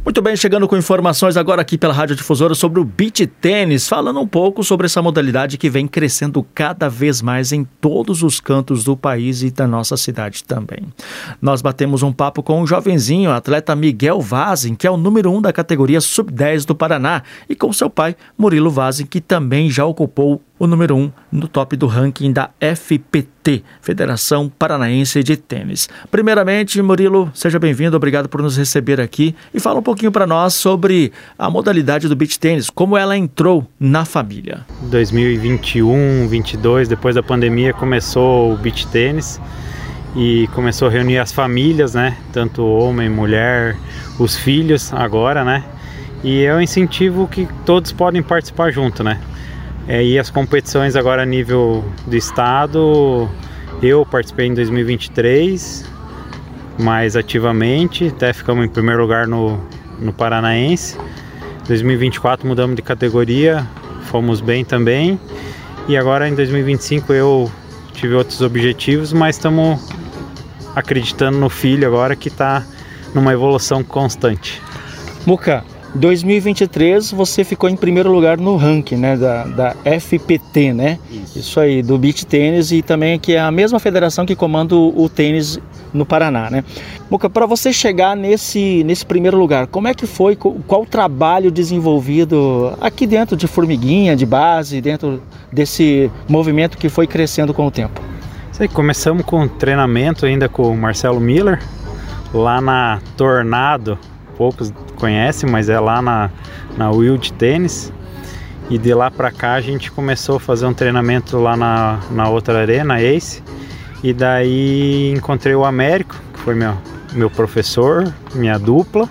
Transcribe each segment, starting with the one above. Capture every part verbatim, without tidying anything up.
Muito bem, chegando com informações agora aqui pela Rádio Difusora sobre o beach tênis, falando um pouco sobre essa modalidade que vem crescendo cada vez mais em todos os cantos do país e da nossa cidade também. Nós batemos um papo com um jovenzinho, atleta Miguel Vazin, que é o número um da categoria sub dez do Paraná, e com seu pai, Murilo Vazin, que também já ocupou o número um no top do ranking da F P T, Federação Paranaense de Tênis. Primeiramente, Murilo, seja bem-vindo, obrigado por nos receber aqui e fala um pouquinho para nós sobre a modalidade do beach tênis, como ela entrou na família. dois mil e vinte e um, vinte e dois, depois da pandemia, começou o beach tênis e começou a reunir as famílias, né? Tanto homem, mulher, os filhos agora, né? E é um incentivo que todos podem participar junto, né? É, e as competições agora a nível do estado, eu participei em dois mil e vinte e três, mais ativamente, até ficamos em primeiro lugar no, no Paranaense. dois mil e vinte e quatro mudamos de categoria, fomos bem também. E agora em dois mil e vinte e cinco eu tive outros objetivos, mas estamos acreditando no filho agora que está numa evolução constante. Muca, dois mil e vinte e três você ficou em primeiro lugar no ranking, né, da, da F P T, né? Isso. Isso aí, do beach tênis, e também que é a mesma federação que comanda o, o tênis no Paraná, né? Muca, para você chegar nesse, nesse primeiro lugar, como é que foi, qual o trabalho desenvolvido aqui dentro de Formiguinha, de base, dentro desse movimento que foi crescendo com o tempo? Isso aí, começamos com treinamento ainda com o Marcelo Miller, lá na Tornado. Poucos conhecem, mas é lá na, na Wild Tênis. E de lá pra cá a gente começou a fazer um treinamento lá na, na outra arena, Ace. E daí encontrei o Américo, que foi meu, meu professor, minha dupla.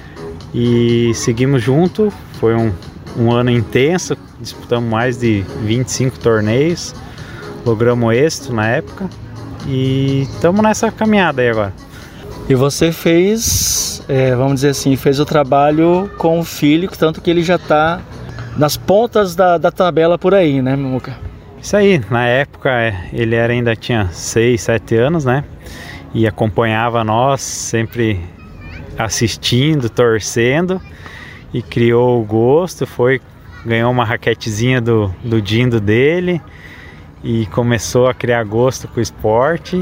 E seguimos junto, foi um, um ano intenso, disputamos mais de vinte e cinco torneios, logramos êxito na época. E estamos nessa caminhada aí agora. E você fez, é, vamos dizer assim, fez o trabalho com o filho, tanto que ele já está nas pontas da, da tabela por aí, né, Muca? Isso aí, na época ele era, ainda tinha seis, sete anos, né? E acompanhava nós, sempre assistindo, torcendo, e criou o gosto, foi, ganhou uma raquetezinha do, do Dindo dele, e começou a criar gosto com o esporte.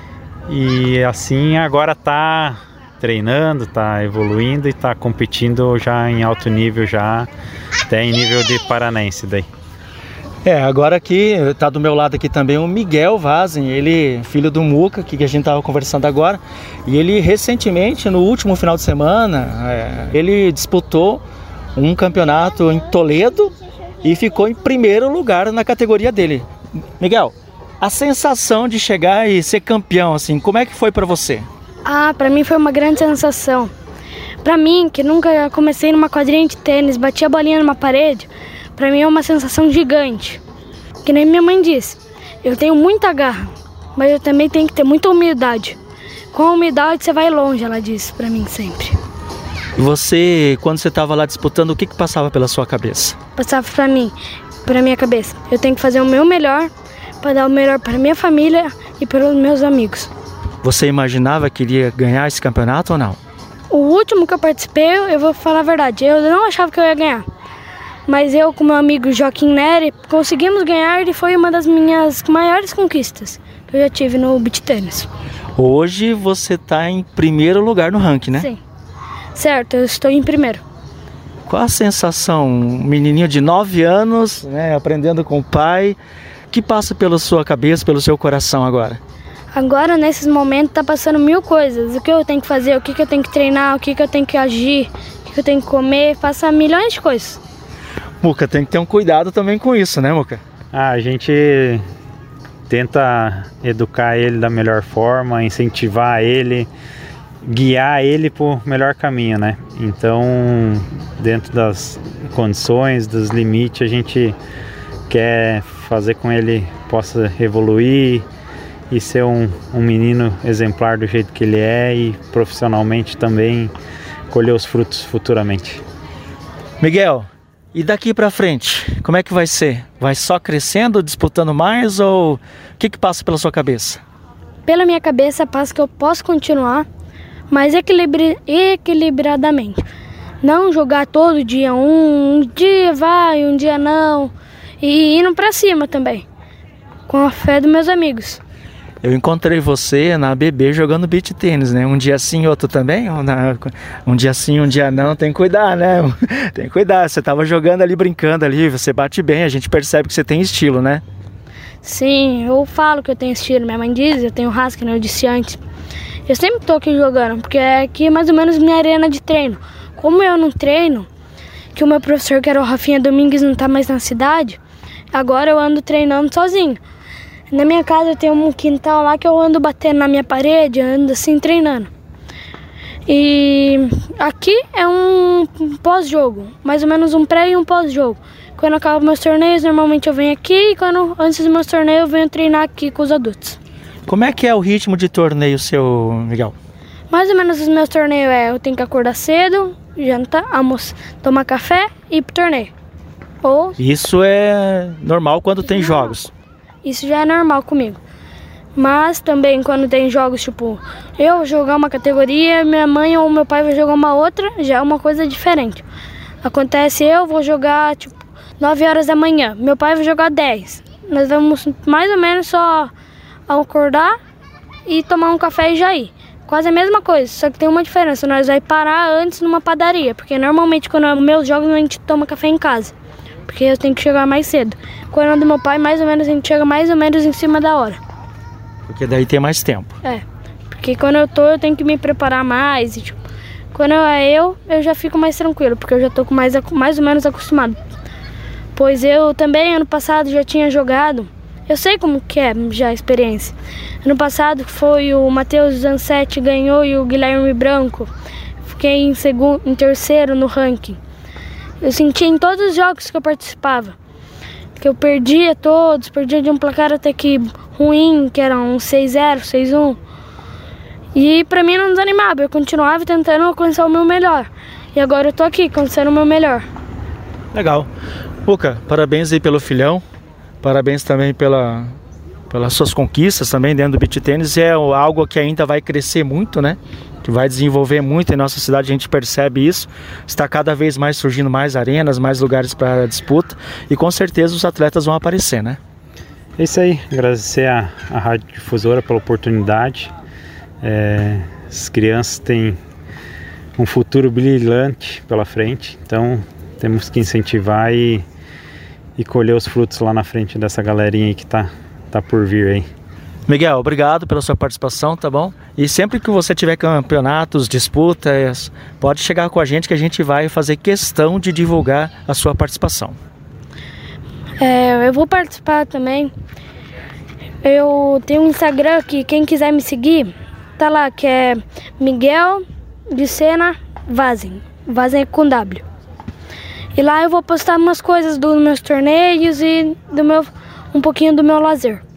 E assim agora tá treinando, tá evoluindo e tá competindo já em alto nível, já até em nível de paranaense daí. É, agora aqui, tá do meu lado aqui também o Miguel Vazin, ele filho do Muca, que a gente tava conversando agora, e ele recentemente, no último final de semana, é, ele disputou um campeonato em Toledo e ficou em primeiro lugar na categoria dele. Miguel, a sensação de chegar e ser campeão, assim, como é que foi pra você? Ah, pra mim foi uma grande sensação. Pra mim, que nunca comecei numa quadrinha de tênis, bati a bolinha numa parede, pra mim é uma sensação gigante. Que nem minha mãe disse, eu tenho muita garra, mas eu também tenho que ter muita humildade. Com a humildade você vai longe, ela disse pra mim sempre. E você, quando você estava lá disputando, o que que passava pela sua cabeça? Passava pra mim, pra minha cabeça, eu tenho que fazer o meu melhor, para dar o melhor para minha família e para os meus amigos. Você imaginava que iria ganhar esse campeonato ou não? O último que eu participei, eu vou falar a verdade, eu não achava que eu ia ganhar. Mas eu com meu amigo Joaquim Neri conseguimos ganhar e foi uma das minhas maiores conquistas que eu já tive no beach tênis. Hoje você está em primeiro lugar no ranking, né? Sim, certo, eu estou em primeiro. Qual a sensação? Um menininho de nove anos, né, aprendendo com o pai, que passa pela sua cabeça, pelo seu coração agora? Agora, nesses momentos, tá passando mil coisas. O que eu tenho que fazer, o que, que eu tenho que treinar, o que, que eu tenho que agir, o que, que eu tenho que comer, passa milhões de coisas. Muca, tem que ter um cuidado também com isso, né, Muca? Ah, a gente tenta educar ele da melhor forma, incentivar ele, guiar ele para o melhor caminho, né? Então, dentro das condições, dos limites, a gente quer fazer com ele possa evoluir e ser um, um menino exemplar do jeito que ele é e profissionalmente também colher os frutos futuramente. Miguel, e daqui pra frente, como é que vai ser? Vai só crescendo, disputando mais, ou o que que passa pela sua cabeça? Pela minha cabeça passa que eu posso continuar, mas equilibri- equilibradamente. Não jogar todo dia, um, um dia vai, um dia não. E indo pra cima também, com a fé dos meus amigos. Eu encontrei você na B B jogando beach tênis, né? Um dia sim, outro também? Ou na... Um dia sim, um dia não, tem que cuidar, né? Tem que cuidar, você tava jogando ali, brincando ali, você bate bem, a gente percebe que você tem estilo, né? Sim, eu falo que eu tenho estilo, minha mãe diz, eu tenho raça, que nem eu disse antes. Eu sempre tô aqui jogando, porque é aqui mais ou menos minha arena de treino. Como eu não treino, que o meu professor, que era o Rafinha Domingues, não tá mais na cidade, agora eu ando treinando sozinho. Na minha casa eu tenho um quintal lá que eu ando batendo na minha parede, ando assim treinando. E aqui é um pós-jogo, mais ou menos um pré e um pós-jogo. Quando acabo meus torneios, normalmente eu venho aqui e quando, antes dos meus torneios eu venho treinar aqui com os adultos. Como é que é o ritmo de torneio seu, Miguel? Mais ou menos os meus torneios é, eu tenho que acordar cedo, jantar, almoçar, tomar café e ir pro torneio. Ou... Isso é normal quando tem jogos? Isso já é normal comigo. Mas também quando tem jogos, tipo, eu vou jogar uma categoria, minha mãe ou meu pai vai jogar uma outra, já é uma coisa diferente. Acontece, eu vou jogar, tipo, nove horas da manhã, meu pai vai jogar dez. Nós vamos mais ou menos só acordar e tomar um café e já ir. Quase a mesma coisa, só que tem uma diferença, nós vamos parar antes numa padaria, porque normalmente quando é meus jogos a gente toma café em casa. Porque eu tenho que chegar mais cedo. Quando é do meu pai, mais ou menos, a gente chega mais ou menos em cima da hora. Porque daí tem mais tempo. É, porque quando eu tô, eu tenho que me preparar mais. E, tipo, quando é eu, eu já fico mais tranquilo, porque eu já tô com mais, mais ou menos acostumado. Pois eu também, ano passado, já tinha jogado. Eu sei como que é já a experiência. Ano passado foi o Matheus Zansetti ganhou e o Guilherme Branco. Fiquei em, segundo, em terceiro no ranking. Eu senti em todos os jogos que eu participava, que eu perdia todos, perdia de um placar até que ruim, que era um seis zero, seis um. E pra mim não desanimava, eu continuava tentando alcançar o meu melhor. E agora eu tô aqui, alcançando o meu melhor. Legal. Luca, parabéns aí pelo filhão, parabéns também pela, pelas suas conquistas também dentro do beach tênis. É algo que ainda vai crescer muito, né? Que vai desenvolver muito em nossa cidade, a gente percebe isso. Está cada vez mais surgindo mais arenas, mais lugares para disputa e com certeza os atletas vão aparecer, né? É isso aí, agradecer a, a Rádio Difusora pela oportunidade. É, as crianças têm um futuro brilhante pela frente, então temos que incentivar e, e colher os frutos lá na frente dessa galerinha aí que tá, tá por vir aí. Miguel, obrigado pela sua participação, tá bom? E sempre que você tiver campeonatos, disputas, pode chegar com a gente que a gente vai fazer questão de divulgar a sua participação. É, eu vou participar também. Eu tenho um Instagram que quem quiser me seguir, tá lá, que é Miguel de Sena Vazen. Vazen é com W. E lá eu vou postar umas coisas dos meus torneios e do meu, um pouquinho do meu lazer.